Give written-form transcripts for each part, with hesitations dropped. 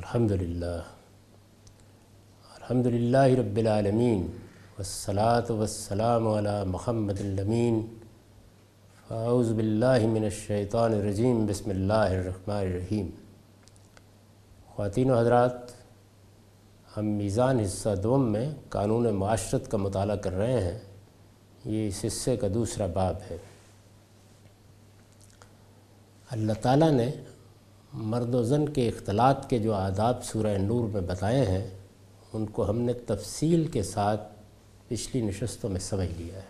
الحمدللہ رب العالمین والصلاة والسلام علی محمد الامین فاعوذ باللہ من الشیطان الرجیم بسم اللہ الرحمن الرحیم۔ خواتین و حضرات، ہم میزان حصہ دوم میں قانون معاشرت کا مطالعہ کر رہے ہیں۔ یہ اس حصے کا دوسرا باب ہے۔ اللہ تعالیٰ نے مرد و زن کے اختلاط کے جو آداب سورہ نور میں بتائے ہیں، ان کو ہم نے تفصیل کے ساتھ پچھلی نشستوں میں سمجھ لیا ہے۔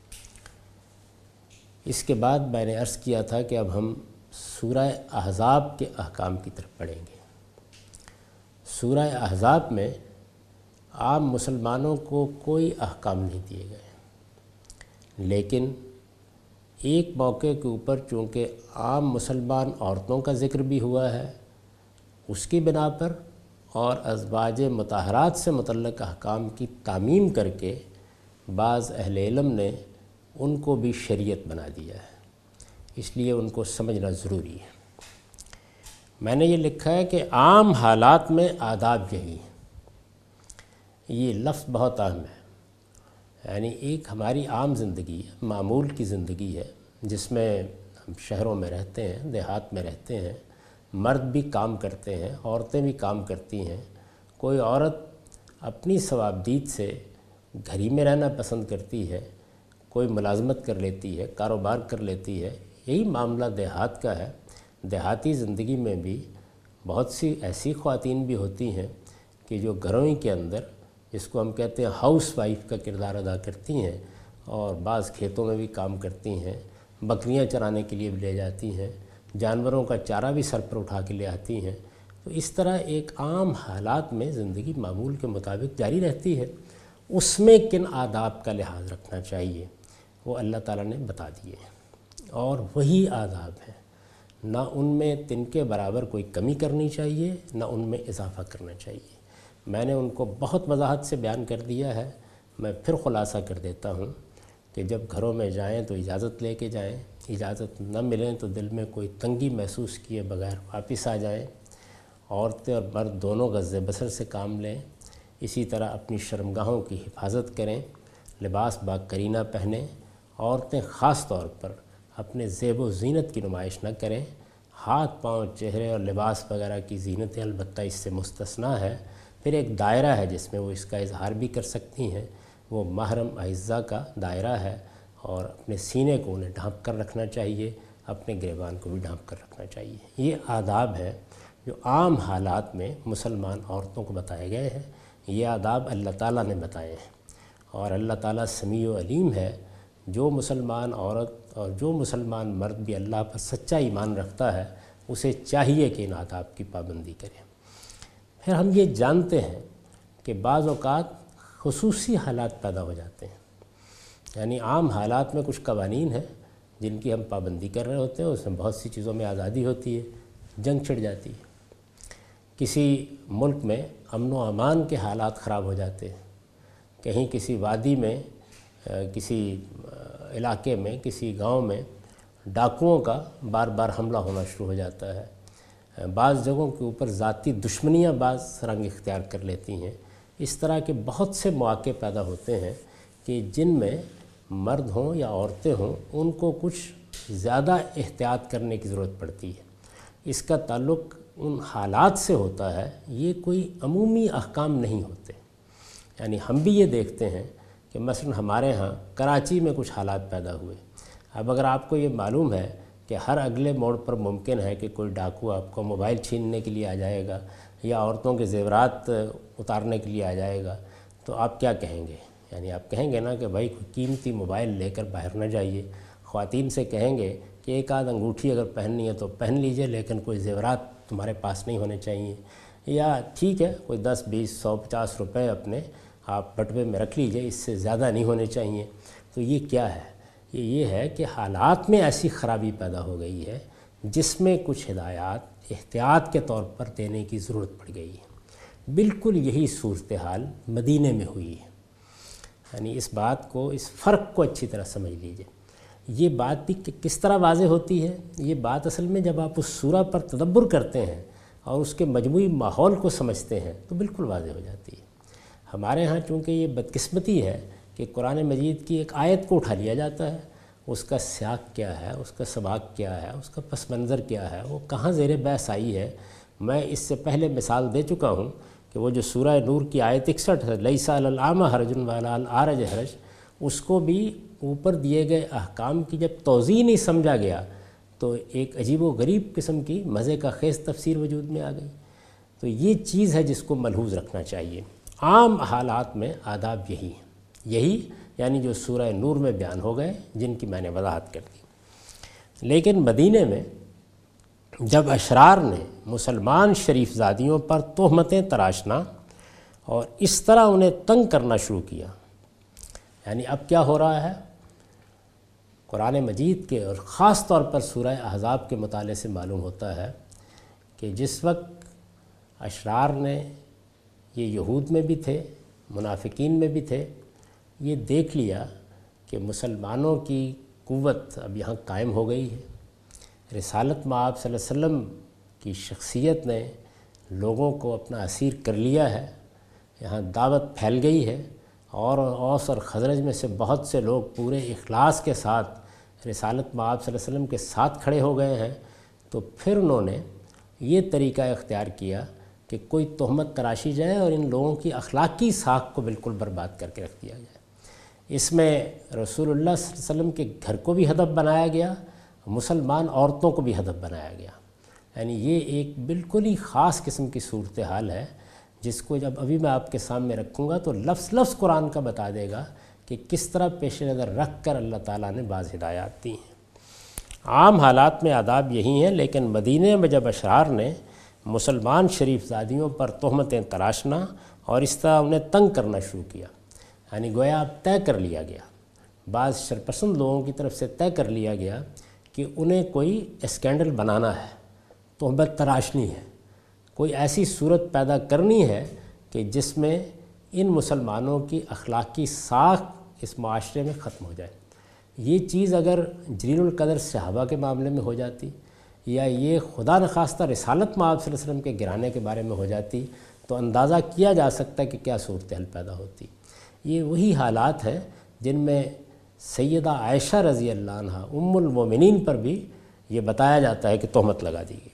اس کے بعد میں نے عرض کیا تھا کہ اب ہم سورہ احزاب کے احکام کی طرف پڑھیں گے۔ سورہ احزاب میں عام مسلمانوں کو کوئی احکام نہیں دیے گئے، لیکن ایک موقع کے اوپر چونکہ عام مسلمان عورتوں کا ذکر بھی ہوا ہے، اس کی بنا پر اور ازواج مطہرات سے متعلق احکام کی تعمیم کر کے بعض اہل علم نے ان کو بھی شریعت بنا دیا ہے، اس لیے ان کو سمجھنا ضروری ہے۔ میں نے یہ لکھا ہے کہ عام حالات میں آداب یہی ہیں۔ یہ لفظ بہت اہم ہے، یعنی ایک ہماری عام زندگی ہے، معمول کی زندگی ہے، جس میں ہم شہروں میں رہتے ہیں، دیہات میں رہتے ہیں، مرد بھی کام کرتے ہیں، عورتیں بھی کام کرتی ہیں۔ کوئی عورت اپنی ثوابدید سے گھر ہی میں رہنا پسند کرتی ہے، کوئی ملازمت کر لیتی ہے، کاروبار کر لیتی ہے۔ یہی معاملہ دیہات کا ہے۔ دیہاتی زندگی میں بھی بہت سی ایسی خواتین بھی ہوتی ہیں کہ جو گھروں ہی کے اندر، جس کو ہم کہتے ہیں ہاؤس وائف کا کردار ادا کرتی ہیں، اور بعض کھیتوں میں بھی کام کرتی ہیں، بکریاں چرانے کے لیے بھی لے جاتی ہیں، جانوروں کا چارہ بھی سر پر اٹھا کے لے آتی ہیں۔ تو اس طرح ایک عام حالات میں زندگی معمول کے مطابق جاری رہتی ہے۔ اس میں کن آداب کا لحاظ رکھنا چاہیے وہ اللہ تعالیٰ نے بتا دیے ہیں، اور وہی آداب ہیں۔ نہ ان میں تن کے برابر کوئی کمی کرنی چاہیے، نہ ان میں اضافہ کرنا چاہیے۔ میں نے ان کو بہت وضاحت سے بیان کر دیا ہے۔ میں پھر خلاصہ کر دیتا ہوں کہ جب گھروں میں جائیں تو اجازت لے کے جائیں، اجازت نہ ملیں تو دل میں کوئی تنگی محسوس کیے بغیر واپس آ جائیں۔ عورتیں اور مرد دونوں غض بصر سے کام لیں۔ اسی طرح اپنی شرمگاہوں کی حفاظت کریں، لباس با کرینہ پہنیں۔ عورتیں خاص طور پر اپنے زیب و زینت کی نمائش نہ کریں۔ ہاتھ، پاؤں، چہرے اور لباس وغیرہ کی زینتیں البتہ اس سے مستثنیٰ ہے۔ پھر ایک دائرہ ہے جس میں وہ اس کا اظہار بھی کر سکتی ہیں، وہ محرم اعزہ کا دائرہ ہے، اور اپنے سینے کو انہیں ڈھانپ کر رکھنا چاہیے، اپنے گریبان کو بھی ڈھانپ کر رکھنا چاہیے۔ یہ آداب ہیں جو عام حالات میں مسلمان عورتوں کو بتائے گئے ہیں۔ یہ آداب اللہ تعالیٰ نے بتائے ہیں، اور اللہ تعالیٰ سمیع و علیم ہے۔ جو مسلمان عورت اور جو مسلمان مرد بھی اللہ پر سچا ایمان رکھتا ہے، اسے چاہیے کہ ان آداب کی پابندی کرے۔ پھر ہم یہ جانتے ہیں کہ بعض اوقات خصوصی حالات پیدا ہو جاتے ہیں، یعنی عام حالات میں کچھ قوانین ہیں جن کی ہم پابندی کر رہے ہوتے ہیں، اس میں بہت سی چیزوں میں آزادی ہوتی ہے، جنگ چھڑ جاتی ہے۔ کسی ملک میں امن و امان کے حالات خراب ہو جاتے ہیں، کہیں کسی وادی میں، کسی علاقے میں، کسی گاؤں میں ڈاکوؤں کا بار بار حملہ ہونا شروع ہو جاتا ہے۔ بعض جگہوں کے اوپر ذاتی دشمنیاں بعض رنگ اختیار کر لیتی ہیں۔ اس طرح کے بہت سے مواقع پیدا ہوتے ہیں کہ جن میں مرد ہوں یا عورتیں ہوں، ان کو کچھ زیادہ احتیاط کرنے کی ضرورت پڑتی ہے۔ اس کا تعلق ان حالات سے ہوتا ہے، یہ کوئی عمومی احکام نہیں ہوتے۔ یعنی ہم بھی یہ دیکھتے ہیں کہ مثلا ہمارے ہاں کراچی میں کچھ حالات پیدا ہوئے۔ اب اگر آپ کو یہ معلوم ہے کہ ہر اگلے موڑ پر ممکن ہے کہ کوئی ڈاکو آپ کو موبائل چھیننے کے لیے آ جائے گا، یا عورتوں کے زیورات اتارنے کے لیے آ جائے گا، تو آپ کیا کہیں گے؟ یعنی آپ کہیں گے نا کہ بھائی کوئی قیمتی موبائل لے کر باہر نہ جائیے۔ خواتین سے کہیں گے کہ ایک آدھ انگوٹھی اگر پہننی ہے تو پہن لیجئے، لیکن کوئی زیورات تمہارے پاس نہیں ہونے چاہیے۔ یا ٹھیک ہے، کوئی 10، 20، 100، 50 روپے اپنے آپ بٹوے میں رکھ لیجئے، اس سے زیادہ نہیں ہونے چاہیے۔ تو یہ کیا ہے؟ یہ ہے کہ حالات میں ایسی خرابی پیدا ہو گئی ہے جس میں کچھ ہدایات احتیاط کے طور پر دینے کی ضرورت پڑ گئی ہے۔ بالکل یہی صورتحال مدینے میں ہوئی ہے۔ یعنی اس بات کو، اس فرق کو اچھی طرح سمجھ لیجئے۔ یہ بات بھی کس طرح واضح ہوتی ہے؟ یہ بات اصل میں جب آپ اس سورہ پر تدبر کرتے ہیں اور اس کے مجموعی ماحول کو سمجھتے ہیں تو بالکل واضح ہو جاتی ہے۔ ہمارے ہاں چونکہ یہ بدقسمتی ہے کہ قرآن مجید کی ایک آیت کو اٹھا لیا جاتا ہے، اس کا سیاق کیا ہے، اس کا سباق کیا ہے، اس کا پس منظر کیا ہے، وہ کہاں زیر بحث آئی ہے۔ میں اس سے پہلے مثال دے چکا ہوں کہ وہ جو سورہ نور کی آیت 61 ہے، لیس علی الاعمی حرج ولا علی الاعرج حرج، اس کو بھی اوپر دیے گئے احکام کی جب توضیح نہیں سمجھا گیا تو ایک عجیب و غریب قسم کی مزے کا خیز تفسیر وجود میں آ گئی۔ تو یہ چیز ہے جس کو ملحوظ رکھنا چاہیے۔ عام حالات میں آداب یہی یعنی جو سورہ نور میں بیان ہو گئے، جن کی میں نے وضاحت کر دی۔ لیکن مدینے میں جب اشرار نے مسلمان شریف زادیوں پر تہمتیں تراشنا اور اس طرح انہیں تنگ کرنا شروع کیا، یعنی اب کیا ہو رہا ہے، قرآن مجید کے اور خاص طور پر سورہ احزاب کے مطالعے سے معلوم ہوتا ہے کہ جس وقت اشرار نے، یہ یہود میں بھی تھے، منافقین میں بھی تھے، یہ دیکھ لیا کہ مسلمانوں کی قوت اب یہاں قائم ہو گئی ہے، رسالت مآب صلی اللہ علیہ وسلم کی شخصیت نے لوگوں کو اپنا اسیر کر لیا ہے، یہاں دعوت پھیل گئی ہے، اور اوس اور خزرج میں سے بہت سے لوگ پورے اخلاص کے ساتھ رسالت مآب صلی اللہ علیہ وسلم کے ساتھ کھڑے ہو گئے ہیں۔ تو پھر انہوں نے یہ طریقہ اختیار کیا کہ کوئی تہمت تراشی جائے اور ان لوگوں کی اخلاقی ساکھ کو بالکل برباد کر کے رکھ دیا جائے۔ اس میں رسول اللہ صلی اللہ علیہ وسلم کے گھر کو بھی ہدف بنایا گیا، مسلمان عورتوں کو بھی ہدف بنایا گیا۔ یعنی یہ ایک بالکل ہی خاص قسم کی صورتحال ہے جس کو جب ابھی میں آپ کے سامنے رکھوں گا تو لفظ لفظ قرآن کا بتا دے گا کہ کس طرح پیش نظر رکھ کر اللہ تعالیٰ نے بعض ہدایات دی ہیں۔ عام حالات میں آداب یہی ہیں، لیکن مدینے میں جب اشرار نے مسلمان شریف زادیوں پر تہمتیں تراشنا اور اس طرح انہیں تنگ کرنا شروع کیا، یعنی گویا اب طے کر لیا گیا، بعض شرپسند لوگوں کی طرف سے طے کر لیا گیا کہ انہیں کوئی اسکینڈل بنانا ہے، تہمت تراشنی ہے، کوئی ایسی صورت پیدا کرنی ہے کہ جس میں ان مسلمانوں کی اخلاقی ساکھ اس معاشرے میں ختم ہو جائے۔ یہ چیز اگر جلیل القدر صحابہ کے معاملے میں ہو جاتی، یا یہ خدا نخواستہ رسالت مآب صلی اللہ علیہ وسلم کے گرانے کے بارے میں ہو جاتی، تو اندازہ کیا جا سکتا ہے کہ کیا صورتحال پیدا ہوتی۔ یہ وہی حالات ہیں جن میں سیدہ عائشہ رضی اللہ عنہ ام المومنین پر بھی یہ بتایا جاتا ہے کہ تہمت لگا دی گئی۔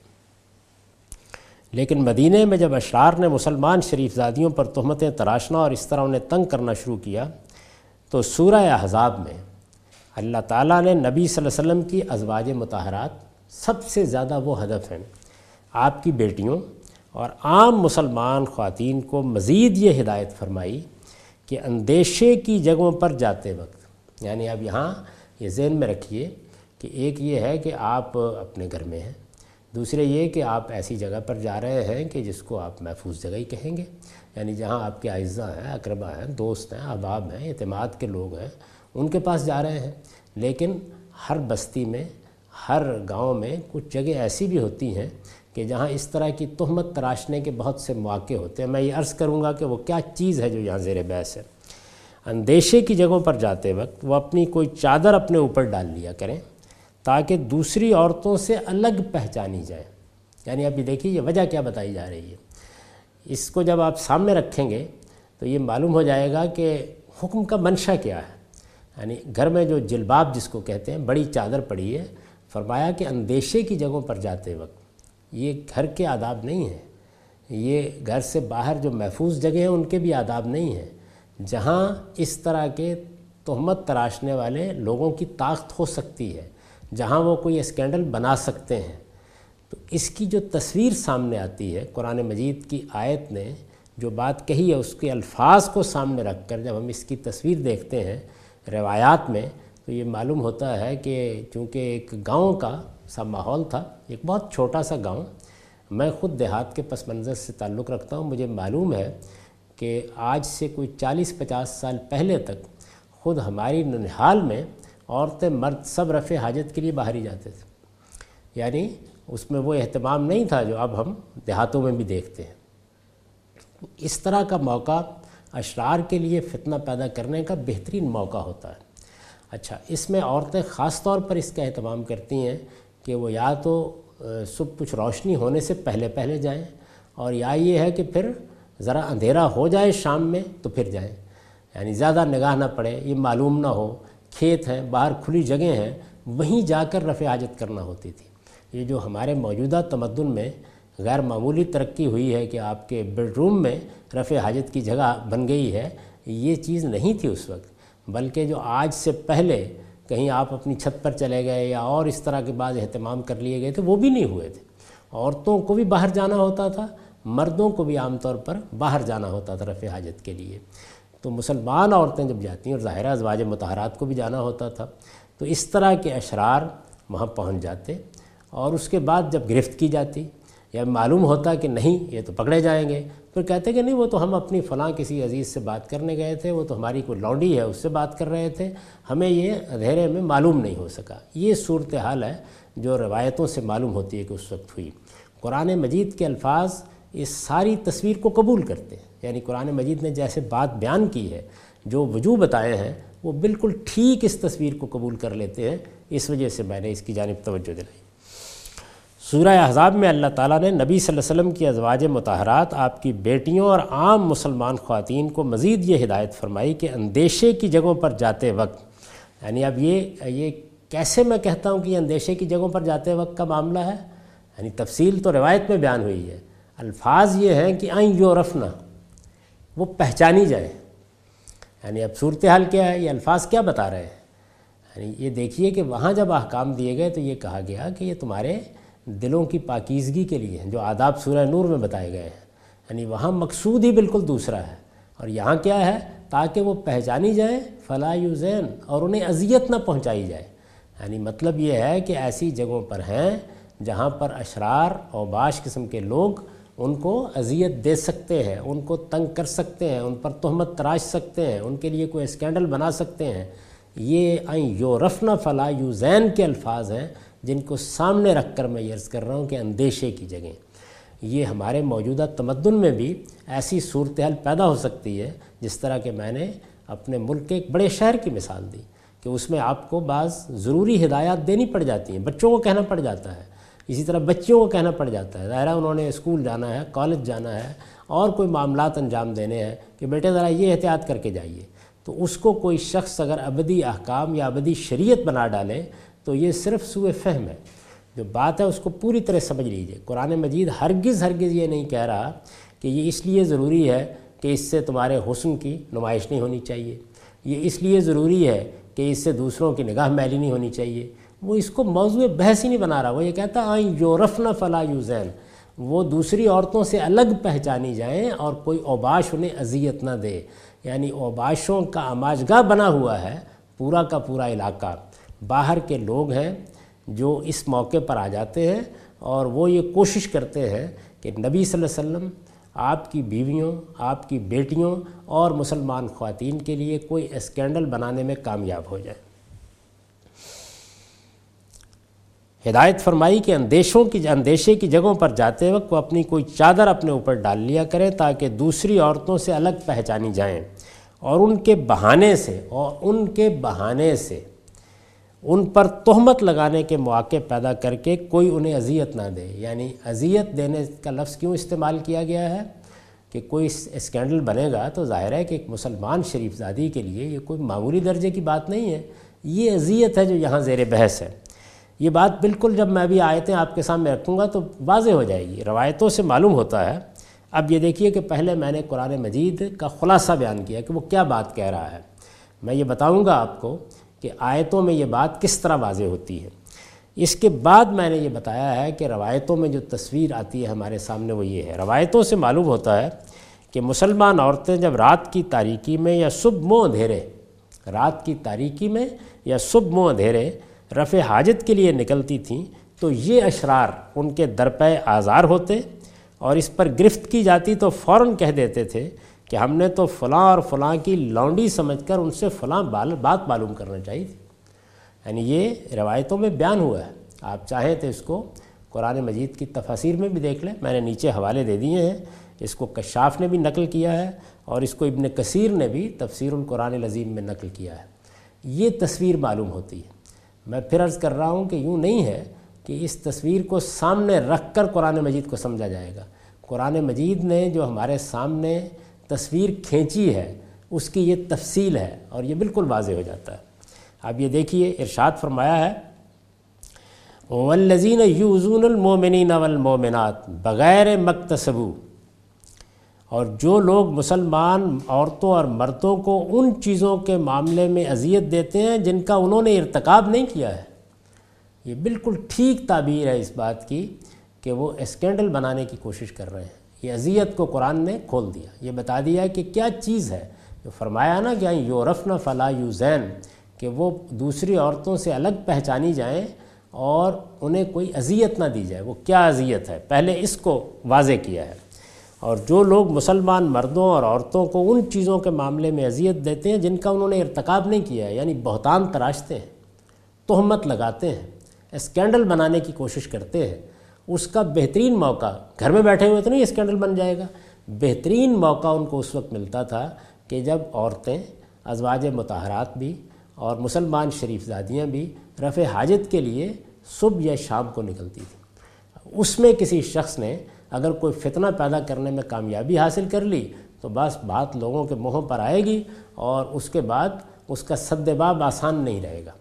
لیکن مدینے میں جب اشرار نے مسلمان شریف زادیوں پر تہمتیں تراشنا اور اس طرح انہیں تنگ کرنا شروع کیا تو سورہ احزاب میں اللہ تعالیٰ نے نبی صلی اللہ علیہ وسلم کی ازواج مطہرات، سب سے زیادہ وہ ہدف ہیں، آپ کی بیٹیوں اور عام مسلمان خواتین کو مزید یہ ہدایت فرمائی کہ اندیشے کی جگہوں پر جاتے وقت، یعنی اب یہاں یہ ذہن میں رکھیے کہ ایک یہ ہے کہ آپ اپنے گھر میں ہیں، دوسرے یہ کہ آپ ایسی جگہ پر جا رہے ہیں کہ جس کو آپ محفوظ جگہ ہی کہیں گے، یعنی جہاں آپ کے اعزاء ہیں، اقربا ہیں، دوست ہیں، احباب ہیں، اعتماد کے لوگ ہیں، ان کے پاس جا رہے ہیں۔ لیکن ہر بستی میں، ہر گاؤں میں کچھ جگہ ایسی بھی ہوتی ہیں کہ جہاں اس طرح کی تہمت تراشنے کے بہت سے مواقع ہوتے ہیں۔ میں یہ عرض کروں گا کہ وہ کیا چیز ہے جو یہاں زیر بحث ہے۔ اندیشے کی جگہوں پر جاتے وقت وہ اپنی کوئی چادر اپنے اوپر ڈال لیا کریں تاکہ دوسری عورتوں سے الگ پہچانی جائے۔ یعنی ابھی دیکھیے یہ وجہ کیا بتائی جا رہی ہے، اس کو جب آپ سامنے رکھیں گے تو یہ معلوم ہو جائے گا کہ حکم کا منشا کیا ہے۔ یعنی گھر میں جو جلباب جس کو کہتے ہیں، بڑی چادر پڑی ہے، فرمایا کہ اندیشے کی جگہوں پر جاتے وقت یہ گھر کے آداب نہیں ہیں، یہ گھر سے باہر جو محفوظ جگہ ہیں ان کے بھی آداب نہیں ہیں، جہاں اس طرح کے تہمت تراشنے والے لوگوں کی طاقت ہو سکتی ہے، جہاں وہ کوئی اسکینڈل بنا سکتے ہیں۔ تو اس کی جو تصویر سامنے آتی ہے، قرآن مجید کی آیت نے جو بات کہی ہے اس کے الفاظ کو سامنے رکھ کر جب ہم اس کی تصویر دیکھتے ہیں روایات میں، تو یہ معلوم ہوتا ہے کہ چونکہ ایک گاؤں کا سا ماحول تھا، ایک بہت چھوٹا سا گاؤں، میں خود دیہات کے پس منظر سے تعلق رکھتا ہوں، مجھے معلوم ہے کہ آج سے کوئی 40-50 سال پہلے تک خود ہماری ننہال میں عورتیں مرد سب رفع حاجت کے لیے باہر ہی جاتے تھے، یعنی اس میں وہ اہتمام نہیں تھا جو اب ہم دیہاتوں میں بھی دیکھتے ہیں۔ اس طرح کا موقع اشرار کے لیے فتنہ پیدا کرنے کا بہترین موقع ہوتا ہے۔ اچھا، اس میں عورتیں خاص طور پر اس کا اہتمام کرتی ہیں کہ وہ یا تو صبح کچھ روشنی ہونے سے پہلے پہلے جائیں، اور یا یہ ہے کہ پھر ذرا اندھیرا ہو جائے شام میں تو پھر جائیں، یعنی زیادہ نگاہ نہ پڑے، یہ معلوم نہ ہو، کھیت ہیں، باہر کھلی جگہیں ہیں، وہیں جا کر رفع حاجت کرنا ہوتی تھی۔ یہ جو ہمارے موجودہ تمدن میں غیر معمولی ترقی ہوئی ہے کہ آپ کے بیڈ روم میں رفع حاجت کی جگہ بن گئی ہے، یہ چیز نہیں تھی اس وقت، بلکہ جو آج سے پہلے کہیں آپ اپنی چھت پر چلے گئے یا اور اس طرح کے بعض اہتمام کر لیے گئے تھے، وہ بھی نہیں ہوئے تھے۔ عورتوں کو بھی باہر جانا ہوتا تھا، مردوں کو بھی عام طور پر باہر جانا ہوتا تھا رفع حاجت کے لیے۔ تو مسلمان عورتیں جب جاتی ہیں، اور ظاہرہ ازواج مطہرات کو بھی جانا ہوتا تھا، تو اس طرح کے اشرار وہاں پہنچ جاتے، اور اس کے بعد جب گرفت کی جاتی یا معلوم ہوتا کہ نہیں یہ تو پکڑے جائیں گے، پھر کہتے کہ نہیں وہ تو ہم اپنی فلاں کسی عزیز سے بات کرنے گئے تھے، وہ تو ہماری کوئی لونڈی ہے اس سے بات کر رہے تھے، ہمیں یہ اندھیرے میں معلوم نہیں ہو سکا۔ یہ صورتحال ہے جو روایتوں سے معلوم ہوتی ہے کہ اس وقت ہوئی۔ قرآن مجید کے الفاظ اس ساری تصویر کو قبول کرتے ہیں، یعنی قرآن مجید نے جیسے بات بیان کی ہے، جو وجوہ بتائے ہیں، وہ بالکل ٹھیک اس تصویر کو قبول کر لیتے ہیں۔ اس وجہ سے میں نے اس کی جانب توجہ دلائی۔ سورہ احزاب میں اللہ تعالیٰ نے نبی صلی اللہ علیہ وسلم کی ازواج مطہرات، آپ کی بیٹیوں اور عام مسلمان خواتین کو مزید یہ ہدایت فرمائی کہ اندیشے کی جگہوں پر جاتے وقت، یعنی اب یہ کیسے میں کہتا ہوں کہ یہ اندیشے کی جگہوں پر جاتے وقت کا معاملہ ہے، یعنی تفصیل تو روایت میں بیان ہوئی ہے، الفاظ یہ ہیں کہ این یعرفن، وہ پہچانی جائیں۔ یعنی اب صورتحال کیا ہے، یہ الفاظ کیا بتا رہے ہیں؟ یعنی یہ دیکھیے کہ وہاں جب احکام دیے گئے تو یہ کہا گیا کہ یہ تمہارے دلوں کی پاکیزگی کے لیے ہیں، جو آداب سورہ نور میں بتائے گئے ہیں، یعنی وہاں مقصود ہی بالکل دوسرا ہے، اور یہاں کیا ہے، تاکہ وہ پہچانی جائیں، فلا یوزین، اور انہیں اذیت نہ پہنچائی جائے۔ یعنی مطلب یہ ہے کہ ایسی جگہوں پر ہیں جہاں پر اشرار اور باش قسم کے لوگ ان کو اذیت دے سکتے ہیں، ان کو تنگ کر سکتے ہیں، ان پر تہمت تراش سکتے ہیں، ان کے لیے کوئی اسکینڈل بنا سکتے ہیں۔ یہ این یعرفن فلا یوزین کے الفاظ ہیں جن کو سامنے رکھ کر میں یہ عرض کر رہا ہوں کہ اندیشے کی جگہیں۔ یہ ہمارے موجودہ تمدن میں بھی ایسی صورتحال پیدا ہو سکتی ہے، جس طرح کہ میں نے اپنے ملک کے ایک بڑے شہر کی مثال دی کہ اس میں آپ کو بعض ضروری ہدایات دینی پڑ جاتی ہیں، بچوں کو کہنا پڑ جاتا ہے، اسی طرح بچیوں کو کہنا پڑ جاتا ہے، ظاہرہ انہوں نے اسکول جانا ہے، کالج جانا ہے، اور کوئی معاملات انجام دینے ہیں کہ بیٹے ذرا یہ احتیاط کر کے جائیے۔ تو اس کو کوئی شخص اگر ابدی احکام یا ابدی شریعت بنا ڈالے تو یہ صرف سوء فہم ہے۔ جو بات ہے اس کو پوری طرح سمجھ لیجیے۔ قرآن مجید ہرگز یہ نہیں کہہ رہا کہ یہ اس لیے ضروری ہے کہ اس سے تمہارے حسن کی نمائش نہیں ہونی چاہیے، یہ اس لیے ضروری ہے کہ اس سے دوسروں کی نگاہ میلی نہیں ہونی چاہیے۔ وہ اس کو موضوع بحث ہی نہیں بنا رہا، وہ یہ کہتا این یعرفن فلا یوزین، وہ دوسری عورتوں سے الگ پہچانی جائیں اور کوئی اوباش انہیں اذیت نہ دے۔ یعنی اوباشوں کا آماجگاہ بنا ہوا ہے پورا کا پورا علاقہ، باہر کے لوگ ہیں جو اس موقع پر آ جاتے ہیں، اور وہ یہ کوشش کرتے ہیں کہ نبی صلی اللہ علیہ وسلم آپ کی بیویوں، آپ کی بیٹیوں اور مسلمان خواتین کے لیے کوئی اسکینڈل بنانے میں کامیاب ہو جائے۔ ہدایت فرمائی کہ اندیشے کی جگہوں پر جاتے وقت وہ اپنی کوئی چادر اپنے اوپر ڈال لیا کریں تاکہ دوسری عورتوں سے الگ پہچانی جائیں، اور ان کے بہانے سے ان پر تہمت لگانے کے مواقع پیدا کر کے کوئی انہیں اذیت نہ دے۔ یعنی اذیت دینے کا لفظ کیوں استعمال کیا گیا ہے کہ کوئی اسکینڈل بنے گا تو ظاہر ہے کہ ایک مسلمان شریف زادی کے لیے یہ کوئی معمولی درجے کی بات نہیں ہے، یہ اذیت ہے جو یہاں زیر بحث ہے۔ یہ بات بالکل جب میں ابھی آیتیں آپ کے سامنے رکھوں گا تو واضح ہو جائے گی، روایتوں سے معلوم ہوتا ہے۔ اب یہ دیکھیے کہ پہلے میں نے قرآن مجید کا خلاصہ بیان کیا کہ وہ کیا بات کہہ رہا ہے، میں یہ بتاؤں گا آپ کو کہ آیتوں میں یہ بات کس طرح واضح ہوتی ہے۔ اس کے بعد میں نے یہ بتایا ہے کہ روایتوں میں جو تصویر آتی ہے ہمارے سامنے وہ یہ ہے۔ روایتوں سے معلوم ہوتا ہے کہ مسلمان عورتیں جب رات کی تاریکی میں یا صبح منہ اندھیرے رفع حاجت کے لیے نکلتی تھیں تو یہ اشرار ان کے درپے آزار ہوتے، اور اس پر گرفت کی جاتی تو فوراً کہہ دیتے تھے کہ ہم نے تو فلاں اور فلاں کی لونڈی سمجھ کر ان سے فلاں بات معلوم کرنا چاہیے تھی۔ یعنی یہ روایتوں میں بیان ہوا ہے، آپ چاہیں تو اس کو قرآن مجید کی تفاسیر میں بھی دیکھ لیں، میں نے نیچے حوالے دے دیے ہیں، اس کو کشاف نے بھی نقل کیا ہے اور اس کو ابن کثیر نے بھی تفسیر القرآن العظیم میں نقل کیا ہے۔ یہ تصویر معلوم ہوتی ہے۔ میں پھر عرض کر رہا ہوں کہ یوں نہیں ہے کہ اس تصویر کو سامنے رکھ کر قرآن مجید کو سمجھا جائے گا۔ قرآن مجید نے جو ہمارے سامنے تصویر کھینچی ہے اس کی یہ تفصیل ہے اور یہ بالکل واضح ہو جاتا ہے۔ اب یہ دیکھیے ارشاد فرمایا ہے وَالَّذِينَ يُؤْذُونَ الْمُؤْمِنِينَ وَالْمُؤْمِنَاتِ بغیر مکتسبوا، اور جو لوگ مسلمان عورتوں اور مردوں کو ان چیزوں کے معاملے میں اذیت دیتے ہیں جن کا انہوں نے ارتکاب نہیں کیا ہے۔ یہ بالکل ٹھیک تعبیر ہے اس بات کی کہ وہ اسکینڈل بنانے کی کوشش کر رہے ہیں۔ یہ اذیت کو قرآن نے کھول دیا، یہ بتا دیا ہے کہ کیا چیز ہے۔ جو فرمایا نا کہ یعرفن فلا یؤذین، کہ وہ دوسری عورتوں سے الگ پہچانی جائیں اور انہیں کوئی اذیت نہ دی جائے، وہ کیا اذیت ہے، پہلے اس کو واضح کیا ہے۔ اور جو لوگ مسلمان مردوں اور عورتوں کو ان چیزوں کے معاملے میں اذیت دیتے ہیں جن کا انہوں نے ارتکاب نہیں کیا ہے، یعنی بہتان تراشتے ہیں، تہمت لگاتے ہیں، اسکینڈل بنانے کی کوشش کرتے ہیں، اس کا بہترین موقع، گھر میں بیٹھے ہوئے تو نہیں اسکینڈل بن جائے گا، بہترین موقع ان کو اس وقت ملتا تھا کہ جب عورتیں، ازواج مطہرات بھی اور مسلمان شریف زادیاں بھی رفع حاجت کے لیے صبح یا شام کو نکلتی تھیں۔ اس میں کسی شخص نے اگر کوئی فتنہ پیدا کرنے میں کامیابی حاصل کر لی تو بس بات لوگوں کے منہوں پر آئے گی اور اس کے بعد اس کا سد باب آسان نہیں رہے گا۔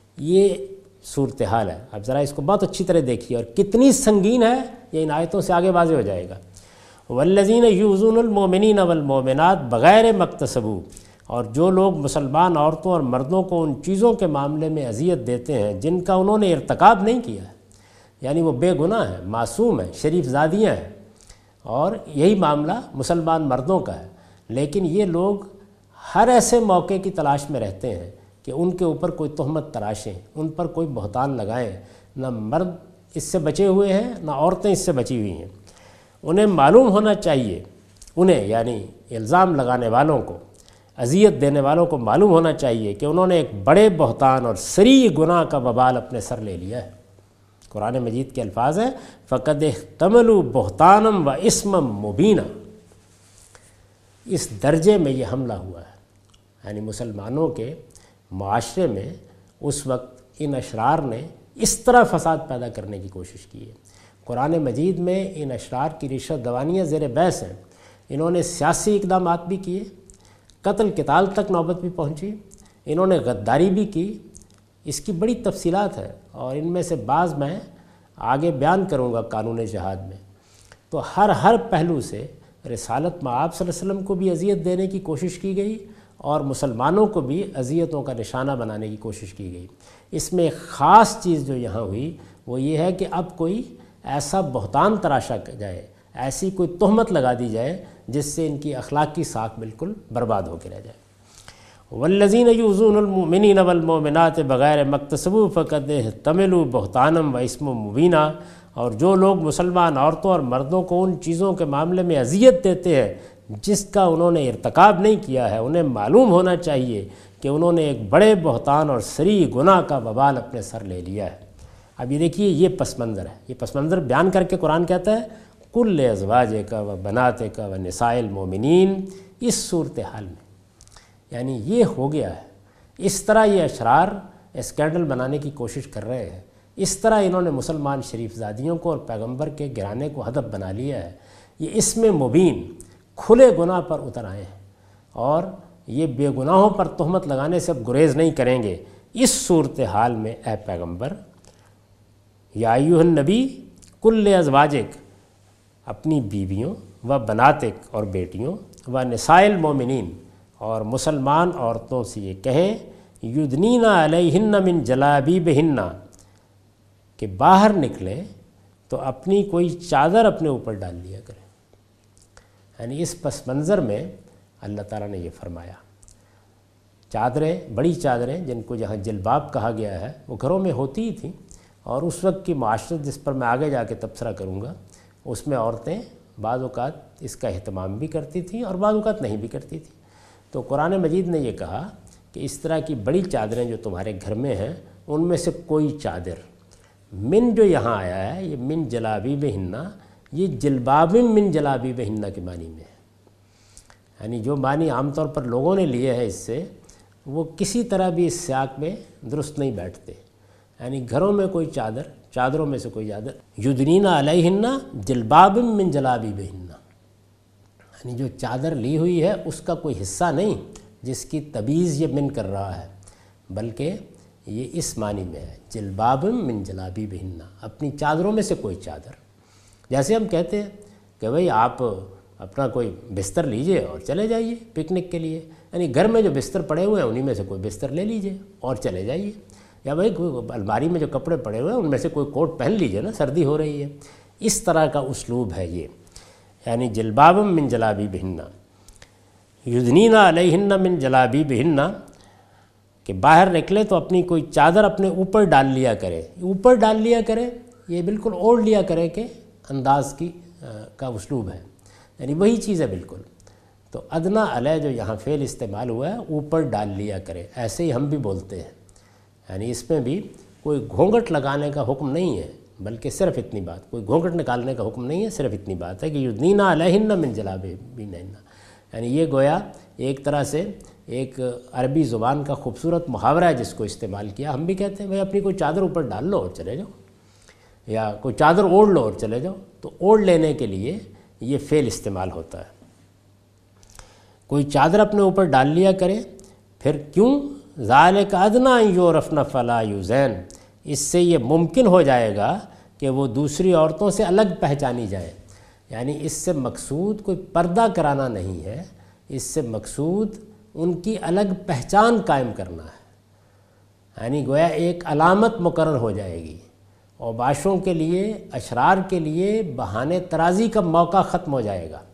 یہ صورتحال ہے۔ اب ذرا اس کو بہت اچھی طرح دیکھیے اور کتنی سنگین ہے یہ ان آیتوں سے آگے واضح ہو جائے گا۔ وَالَّذِينَ يُؤْذُونَ الْمُؤْمِنِينَ وَالْمُؤْمِنَاتِ بغیر مکتسبوا، اور جو لوگ مسلمان عورتوں اور مردوں کو ان چیزوں کے معاملے میں اذیت دیتے ہیں جن کا انہوں نے ارتکاب نہیں کیا ہے، یعنی وہ بے گناہ ہیں، معصوم ہیں، شریف زادیاں ہیں، اور یہی معاملہ مسلمان مردوں کا ہے، لیکن یہ لوگ ہر ایسے موقع کی تلاش میں رہتے ہیں کہ ان کے اوپر کوئی تہمت تراشیں، ان پر کوئی بہتان لگائیں۔ نہ مرد اس سے بچے ہوئے ہیں نہ عورتیں اس سے بچی ہوئی ہیں۔ انہیں معلوم ہونا چاہیے، انہیں یعنی الزام لگانے والوں کو، اذیت دینے والوں کو معلوم ہونا چاہیے کہ انہوں نے ایک بڑے بہتان اور صریح گناہ کا وبال اپنے سر لے لیا ہے۔ قرآن مجید کے الفاظ ہیں فَقَدْ احْتَمَلُوا بُهْتَانًا وَإِثْمًا مُبِينًا، اس درجے میں یہ حملہ ہوا ہے، یعنی مسلمانوں کے معاشرے میں اس وقت ان اشرار نے اس طرح فساد پیدا کرنے کی کوشش کی ہے۔ قرآن مجید میں ان اشرار کی رشوت دوانیاں زیر بحث ہیں۔ انہوں نے سیاسی اقدامات بھی کیے، قتل قتال تک نوبت بھی پہنچی، انہوں نے غداری بھی کی۔ اس کی بڑی تفصیلات ہیں اور ان میں سے بعض میں آگے بیان کروں گا قانون جہاد میں۔ تو ہر پہلو سے رسالت مآب صلی اللہ علیہ وسلم کو بھی اذیت دینے کی کوشش کی گئی اور مسلمانوں کو بھی اذیتوں کا نشانہ بنانے کی کوشش کی گئی۔ اس میں ایک خاص چیز جو یہاں ہوئی وہ یہ ہے کہ اب کوئی ایسا بہتان تراشا جائے، ایسی کوئی تہمت لگا دی جائے جس سے ان کی اخلاقی ساکھ بالکل برباد ہو کے رہ جائے۔ وَالَّذِينَ يُؤْذُونَ الْمُؤْمِنِينَ وَالْمُؤْمِنَاتِ بغیر مکتسبوا فَقَدْ احْتَمَلُوا بُهْتَانًا وَإِثْمًا مُبِينًا، اور جو لوگ مسلمان عورتوں اور مردوں کو ان چیزوں کے معاملے میں اذیت دیتے ہیں جس کا انہوں نے ارتکاب نہیں کیا ہے، انہیں معلوم ہونا چاہیے کہ انہوں نے ایک بڑے بہتان اور صریح گناہ کا وبال اپنے سر لے لیا ہے۔ اب یہ دیکھیے یہ پس منظر ہے، یہ پس منظر بیان کر کے قرآن کہتا ہے کل ازواجک و بناتک و نساء المؤمنین، اس صورتحال میں یعنی یہ ہو گیا ہے، اس طرح یہ اشرار اسکینڈل بنانے کی کوشش کر رہے ہیں، اس طرح انہوں نے مسلمان شریف زادیوں کو اور پیغمبر کے گرانے کو ہدف بنا لیا ہے۔ یہ اس میں مبین کھلے گناہ پر اتر آئے ہیں اور یہ بے گناہوں پر تہمت لگانے سے اب گریز نہیں کریں گے۔ اس صورتحال میں اے پیغمبر، یا ایھا النبی کل ازواجک، اپنی بیویوں و بناتک اور بیٹیوں و نساء المؤمنین اور مسلمان عورتوں سے یہ کہیں یدنین علیہن من جلابیبہن، کہ باہر نکلیں تو اپنی کوئی چادر اپنے اوپر ڈال لیا کریں۔ یعنی اس پس منظر میں اللہ تعالیٰ نے یہ فرمایا، چادریں، بڑی چادریں جن کو جہاں جلباب کہا گیا ہے وہ گھروں میں ہوتی ہی تھیں، اور اس وقت کی معاشرت جس پر میں آگے جا کے تبصرہ کروں گا اس میں عورتیں بعض اوقات اس کا اہتمام بھی کرتی تھیں اور بعض اوقات نہیں بھی کرتی تھیں۔ تو قرآن مجید نے یہ کہا کہ اس طرح کی بڑی چادریں جو تمہارے گھر میں ہیں ان میں سے کوئی چادر، من جو یہاں آیا ہے یہ من جلابیبہن، یہ جلباب من جلابیبہن کے معنی میں ہے، یعنی جو معنی عام طور پر لوگوں نے لیے ہیں اس سے وہ کسی طرح بھی اس سیاق میں درست نہیں بیٹھتے۔ یعنی گھروں میں کوئی چادر چادروں میں سے کوئی چادر، یدنین علیہن جلباب من جلابیبہن، یعنی جو چادر لی ہوئی ہے اس کا کوئی حصہ نہیں جس کی تمییز یہ من کر رہا ہے، بلکہ یہ اس معنی میں ہے جلباب من جلابیبہن، اپنی چادروں میں سے کوئی چادر۔ جیسے ہم کہتے ہیں کہ بھئی آپ اپنا کوئی بستر لیجئے اور چلے جائیے پکنک کے لیے، یعنی گھر میں جو بستر پڑے ہوئے ہیں انہی میں سے کوئی بستر لے لیجئے اور چلے جائیے، یا بھئی الماری میں جو کپڑے پڑے ہوئے ہیں ان میں سے کوئی کوٹ پہن لیجئے نا، سردی ہو رہی ہے۔ اس طرح کا اسلوب ہے یہ، یعنی جلباب من جلابیبہن، یدنین علیہن من جلابیبہن، کہ باہر نکلے تو اپنی کوئی چادر اپنے اوپر ڈال لیا کرے، اوپر ڈال لیا کرے یہ بالکل اوڑھ لیا کرے کہ انداز کا اسلوب ہے، یعنی وہی چیز ہے بالکل۔ تو ادنا علیہ جو یہاں فعل استعمال ہوا ہے اوپر ڈال لیا کرے، ایسے ہی ہم بھی بولتے ہیں، یعنی اس میں بھی کوئی گھونگھٹ لگانے کا حکم نہیں ہے، بلکہ صرف اتنی بات، کوئی گھونگھٹ نکالنے کا حکم نہیں ہے، صرف اتنی بات ہے کہ یدنین علیہن من جلابیبہن، یعنی یہ گویا ایک طرح سے ایک عربی زبان کا خوبصورت محاورہ ہے جس کو استعمال کیا۔ ہم بھی کہتے ہیں بھئی اپنی کوئی چادر اوپر ڈال لو اور چلے جاؤ، یا کوئی چادر اوڑھ لو اور چلے جاؤ، تو اوڑھ لینے کے لیے یہ فعل استعمال ہوتا ہے۔ کوئی چادر اپنے اوپر ڈال لیا کرے، پھر کیوں؟ ذالک ادنیٰ ان یعرفن فلا یؤذین، اس سے یہ ممکن ہو جائے گا کہ وہ دوسری عورتوں سے الگ پہچانی جائے، یعنی اس سے مقصود کوئی پردہ کرانا نہیں ہے، اس سے مقصود ان کی الگ پہچان قائم کرنا ہے، یعنی گویا ایک علامت مقرر ہو جائے گی، اوباشوں کے لیے، اشرار کے لیے بہانے ترازی کا موقع ختم ہو جائے گا۔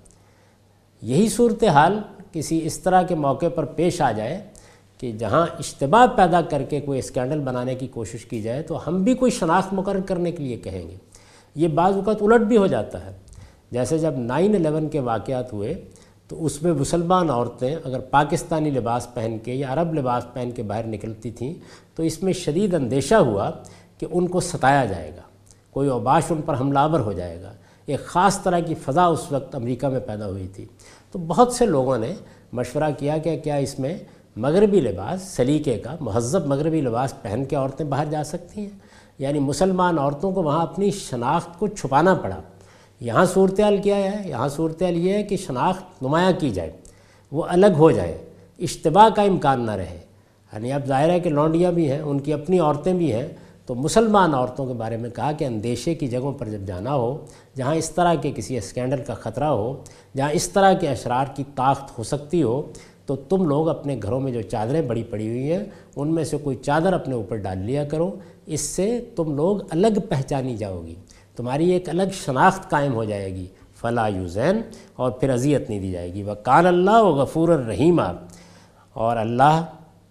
یہی صورتحال کسی اس طرح کے موقع پر پیش آ جائے کہ جہاں اشتباہ پیدا کر کے کوئی اسکینڈل بنانے کی کوشش کی جائے تو ہم بھی کوئی شناخت مقرر کرنے کے لیے کہیں گے۔ یہ بعض اوقات الٹ بھی ہو جاتا ہے، جیسے جب 9/11 کے واقعات ہوئے تو اس میں مسلمان عورتیں اگر پاکستانی لباس پہن کے یا عرب لباس پہن کے باہر نکلتی تھیں تو اس میں شدید اندیشہ ہوا کہ ان کو ستایا جائے گا، کوئی اوباش ان پر حملہ آور ہو جائے گا۔ ایک خاص طرح کی فضا اس وقت امریکہ میں پیدا ہوئی تھی، تو بہت سے لوگوں نے مشورہ کیا کہ کیا اس میں مغربی لباس، سلیقے کا مہذب مغربی لباس پہن کے عورتیں باہر جا سکتی ہیں، یعنی مسلمان عورتوں کو وہاں اپنی شناخت کو چھپانا پڑا۔ یہاں صورتحال کیا ہے؟ یہاں صورتحال یہ ہے کہ شناخت نمایاں کی جائے، وہ الگ ہو جائے، اشتباہ کا امکان نہ رہے، یعنی اب ظاہر ہے کہ لونڈیاں بھی ہیں، ان کی اپنی عورتیں بھی ہیں، تو مسلمان عورتوں کے بارے میں کہا کہ اندیشے کی جگہوں پر جب جانا ہو، جہاں اس طرح کے کسی اسکینڈل کا خطرہ ہو، جہاں اس طرح کے اشرار کی طاقت ہو سکتی ہو، تو تم لوگ اپنے گھروں میں جو چادریں بڑی پڑی ہوئی ہیں ان میں سے کوئی چادر اپنے اوپر ڈال لیا کرو، اس سے تم لوگ الگ پہچانی جاؤ گی، تمہاری ایک الگ شناخت قائم ہو جائے گی، فلا یؤذین، اور پھر اذیت نہیں دی جائے گی۔ وَقَالَ اللَّهُ غَفُورًا رَحِیمًا، اور اللہ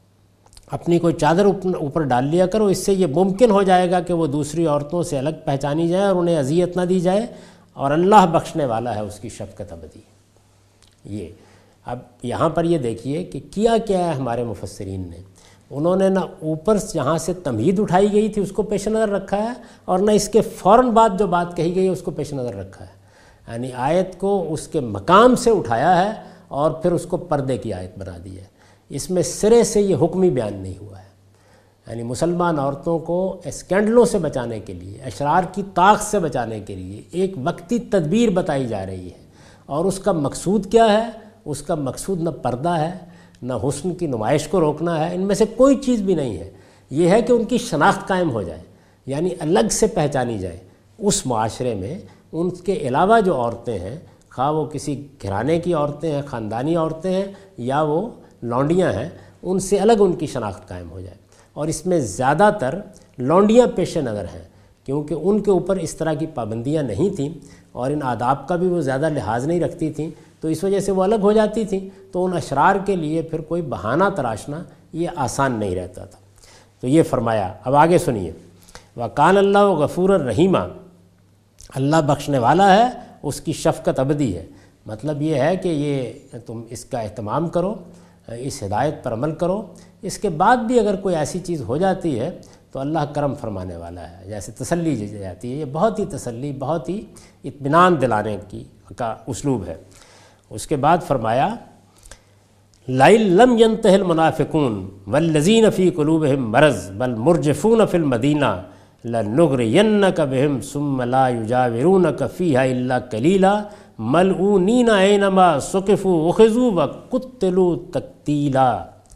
اپنی کوئی چادر اوپر ڈال لیا کرو، اس سے یہ ممکن ہو جائے گا کہ وہ دوسری عورتوں سے الگ پہچانی جائے اور انہیں اذیت نہ دی جائے، اور اللہ بخشنے والا ہے، اس کی شفقت ابدی۔ یہ اب یہاں پر یہ دیکھیے کہ کیا ہے ہمارے مفسرین نے، انہوں نے نہ اوپر جہاں سے تمہید اٹھائی گئی تھی اس کو پیش نظر رکھا ہے، اور نہ اس کے فوراً بعد جو بات کہی گئی ہے اس کو پیش نظر رکھا ہے، یعنی آیت کو اس کے مقام سے اٹھایا ہے اور پھر اس کو پردے کی آیت بنا دی ہے۔ اس میں سرے سے یہ حکمی بیان نہیں ہوا ہے، یعنی مسلمان عورتوں کو اسکینڈلوں سے بچانے کے لیے، اشرار کی طاقت سے بچانے کے لیے ایک وقتی تدبیر بتائی جا رہی ہے، اور اس کا مقصود کیا ہے؟ اس کا مقصود نہ پردہ ہے، نہ حسن کی نمائش کو روکنا ہے، ان میں سے کوئی چیز بھی نہیں ہے، یہ ہے کہ ان کی شناخت قائم ہو جائے، یعنی الگ سے پہچانی جائے۔ اس معاشرے میں ان کے علاوہ جو عورتیں ہیں، خواہ وہ کسی گھرانے کی عورتیں ہیں، خاندانی عورتیں ہیں، یا وہ لونڈیاں ہیں، ان سے الگ ان کی شناخت قائم ہو جائے، اور اس میں زیادہ تر لونڈیاں پیش نظر ہیں، کیونکہ ان کے اوپر اس طرح کی پابندیاں نہیں تھیں اور ان آداب کا بھی وہ زیادہ لحاظ نہیں رکھتی تھیں، تو اس وجہ سے وہ الگ ہو جاتی تھیں، تو ان اشرار کے لیے پھر کوئی بہانہ تراشنا یہ آسان نہیں رہتا تھا۔ تو یہ فرمایا، اب آگے سنیے، وَقَالَ اللَّهُ غَفُورًا رَحِیمًا، اللہ بخشنے والا ہے، اس کی شفقت ابدی ہے۔ مطلب یہ ہے کہ یہ تم اس کا اہتمام کرو، اس ہدایت پر عمل کرو، اس کے بعد بھی اگر کوئی ایسی چیز ہو جاتی ہے تو اللہ کرم فرمانے والا ہے، جیسے تسلی دی جاتی ہے، یہ بہت ہی تسلی، بہت ہی اطمینان دلانے کا اسلوب ہے۔ اس کے بعد فرمایا لَئِن لَّمْ يَنْتَهِ الْمُنَافِقُونَ وَالَّذِينَ فِي قُلُوبِهِم مَّرَضٌ بَلْ مُرْجِفُونَ فِي الْمَدِينَةِ لنغرینک بہم ثم لا یجاورونک فیہا الا قلیلا ملعونین اینما ثقفوا اخذوا وقتلوا تقتیلا۔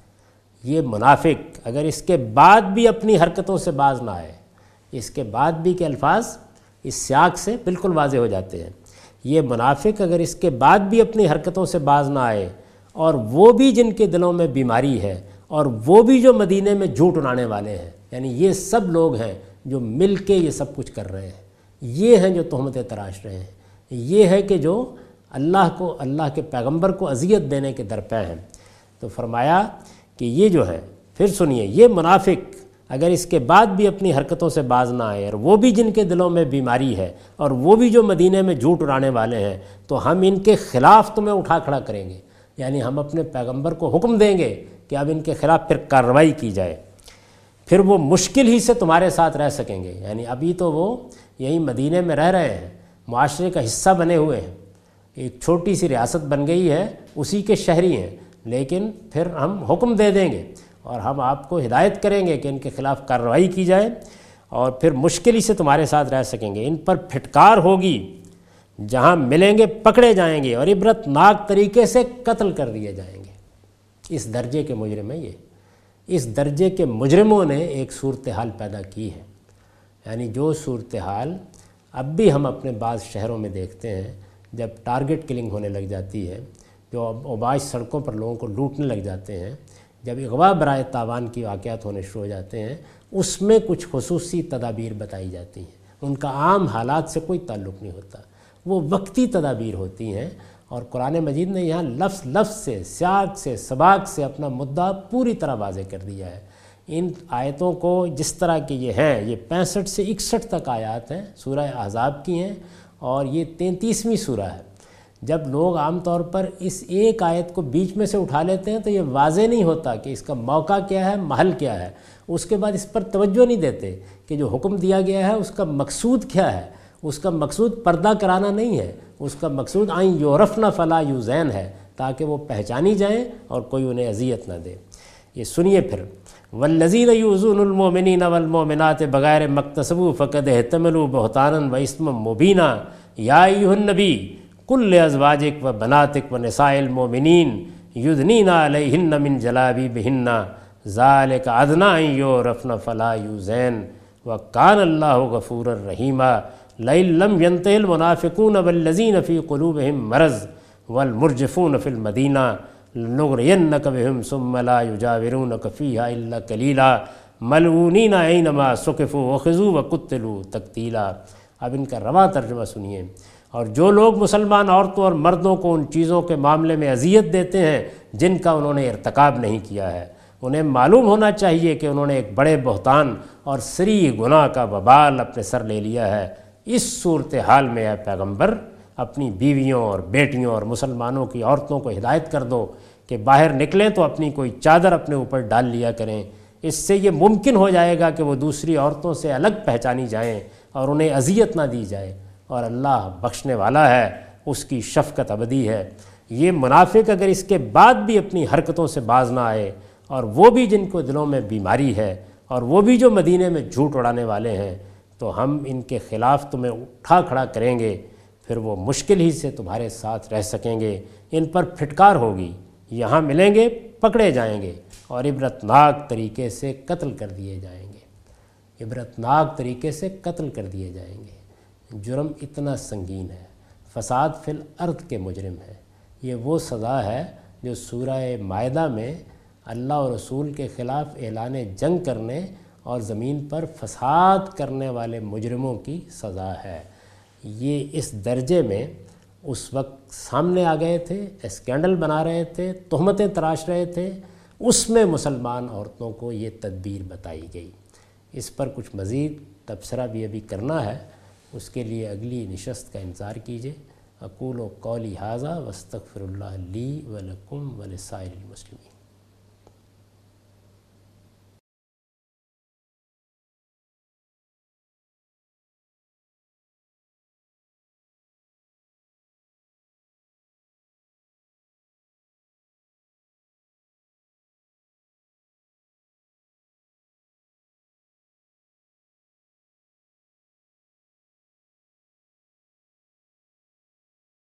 یہ منافق اگر اس کے بعد بھی اپنی حرکتوں سے باز نہ آئے، اس کے بعد بھی کے الفاظ اس سیاق سے بالکل واضح ہو جاتے ہیں، یہ منافق اگر اس کے بعد بھی اپنی حرکتوں سے باز نہ آئے، اور وہ بھی جن کے دلوں میں بیماری ہے، اور وہ بھی جو مدینے میں جھوٹ اڑانے والے ہیں، یعنی یہ سب لوگ ہیں جو مل کے یہ سب کچھ کر رہے ہیں، یہ ہیں جو تہمتیں تراش رہے ہیں، یہ ہے کہ جو اللہ کو، اللہ کے پیغمبر کو اذیت دینے کے درپے ہیں۔ تو فرمایا کہ یہ جو ہے، پھر سنیے، یہ منافق اگر اس کے بعد بھی اپنی حرکتوں سے باز نہ آئے، اور وہ بھی جن کے دلوں میں بیماری ہے، اور وہ بھی جو مدینے میں جھوٹ اڑانے والے ہیں، تو ہم ان کے خلاف تمہیں اٹھا کھڑا کریں گے، یعنی ہم اپنے پیغمبر کو حکم دیں گے کہ اب ان کے خلاف پھر کارروائی کی جائے، پھر وہ مشکل ہی سے تمہارے ساتھ رہ سکیں گے۔ یعنی ابھی تو وہ یہیں مدینے میں رہ رہے ہیں، معاشرے کا حصہ بنے ہوئے ہیں، ایک چھوٹی سی ریاست بن گئی ہے، اسی کے شہری ہیں، لیکن پھر ہم حکم دے دیں گے اور ہم آپ کو ہدایت کریں گے کہ ان کے خلاف کارروائی کی جائے، اور پھر مشکل ہی سے تمہارے ساتھ رہ سکیں گے۔ ان پر پھٹکار ہوگی، جہاں ملیں گے پکڑے جائیں گے، اور عبرت ناک طریقے سے قتل کر دیے جائیں گے۔ اس درجے کے مجرم ہیں یہ، اس درجے کے مجرموں نے ایک صورتحال پیدا کی ہے، یعنی جو صورتحال اب بھی ہم اپنے بعض شہروں میں دیکھتے ہیں، جب ٹارگٹ کلنگ ہونے لگ جاتی ہے، جو اوباش سڑکوں پر لوگوں کو لوٹنے لگ جاتے ہیں، جب اغوا برائے تاوان کی واقعات ہونے شروع ہو جاتے ہیں، اس میں کچھ خصوصی تدابیر بتائی جاتی ہیں، ان کا عام حالات سے کوئی تعلق نہیں ہوتا، وہ وقتی تدابیر ہوتی ہیں، اور قرآن مجید نے یہاں لفظ لفظ سے، سیاق سے، سباق سے اپنا مدعا پوری طرح واضح کر دیا ہے۔ ان آیتوں کو جس طرح کہ یہ ہیں، یہ 65 سے 61 تک آیات ہیں، سورہ احزاب کی ہیں، اور یہ 33ویں سورہ ہے۔ جب لوگ عام طور پر اس ایک آیت کو بیچ میں سے اٹھا لیتے ہیں تو یہ واضح نہیں ہوتا کہ اس کا موقع کیا ہے، محل کیا ہے، اس کے بعد اس پر توجہ نہیں دیتے کہ جو حکم دیا گیا ہے اس کا مقصود کیا ہے۔ اس کا مقصود پردہ کرانا نہیں ہے، اس کا مقصود آئیں یورفن فلا یوزین ہے، تاکہ وہ پہچانی جائیں اور کوئی انہیں اذیت نہ دے۔ یہ سنیے پھر، والذین یؤذون المؤمنین والمؤمنات بغیر ما اکتسبوا فقد احتملوا بہتانا واثما مبینا یا ایھا النبی قل لازواجک وبناتک ونساء المؤمنین یدنین علیہن من جلابیبہن ذالک ادنی ان یعرفن فلا یؤذین وکان اللہ غفورا رحیما لئن لم ينتهِ المنافقون والذین فی قلوبہم مرض والمرجفون فی المدینہ لنغرینک بہم ثم لا یجاورونک فیہا الا قلیلا ملعونین اینما ثقفوا اخذوا وقتلوا تقتیلا۔ اب ان کا رواں ترجمہ سنیے، اور جو لوگ مسلمان عورتوں اور مردوں کو ان چیزوں کے معاملے میں اذیت دیتے ہیں جن کا انہوں نے ارتکاب نہیں کیا ہے، انہیں معلوم ہونا چاہیے کہ انہوں نے ایک بڑے بہتان اور سری گناہ کا وبال اپنے سر لے لیا ہے۔ اس صورتحال میں اے پیغمبر اپنی بیویوں اور بیٹیوں اور مسلمانوں کی عورتوں کو ہدایت کر دو کہ باہر نکلیں تو اپنی کوئی چادر اپنے اوپر ڈال لیا کریں، اس سے یہ ممکن ہو جائے گا کہ وہ دوسری عورتوں سے الگ پہچانی جائیں اور انہیں اذیت نہ دی جائے، اور اللہ بخشنے والا ہے، اس کی شفقت ابدی ہے۔ یہ منافق اگر اس کے بعد بھی اپنی حرکتوں سے باز نہ آئے، اور وہ بھی جن کو دلوں میں بیماری ہے، اور وہ بھی جو مدینے میں جھوٹ اڑانے والے ہیں، تو ہم ان کے خلاف تمہیں اٹھا کھڑا کریں گے، پھر وہ مشکل ہی سے تمہارے ساتھ رہ سکیں گے۔ ان پر پھٹکار ہوگی، یہاں ملیں گے پکڑے جائیں گے، اور عبرتناک طریقے سے قتل کر دیے جائیں گے، عبرتناک طریقے سے قتل کر دیے جائیں گے۔ جرم اتنا سنگین ہے، فساد فی الارض کے مجرم ہے۔ یہ وہ سزا ہے جو سورہ مائدہ میں اللہ اور رسول کے خلاف اعلان جنگ کرنے اور زمین پر فساد کرنے والے مجرموں کی سزا ہے۔ یہ اس درجے میں اس وقت سامنے آ گئے تھے، اسکینڈل بنا رہے تھے، تہمتیں تراش رہے تھے، اس میں مسلمان عورتوں کو یہ تدبیر بتائی گئی۔ اس پر کچھ مزید تبصرہ بھی ابھی کرنا ہے، اس کے لیے اگلی نشست کا انتظار کیجیے۔ اقول قولی ھذا واستغفر اللہ لی ولکم ولسائر المسلمین۔